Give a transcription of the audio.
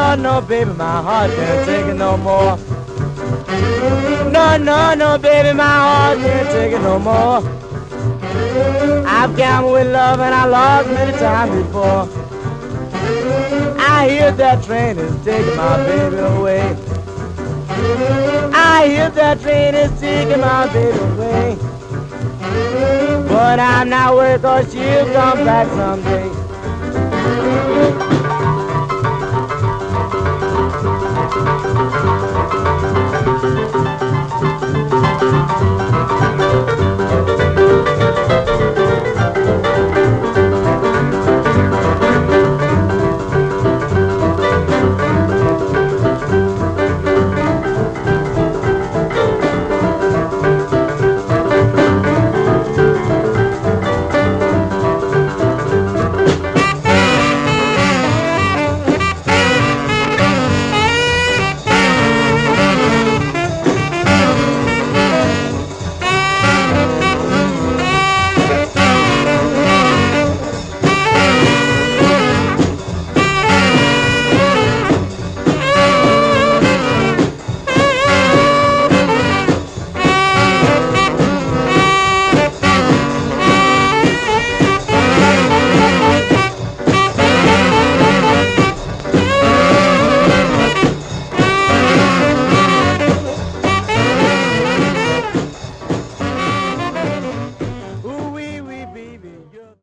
no, no, baby, my heart can't take it no more. No, no, no, baby, my heart can't take it no more. I've gambled with love and I lost many times before. I hear that train is taking my baby away. I hear that train is taking my baby away. But I'm not worried 'cause she'll come back someday.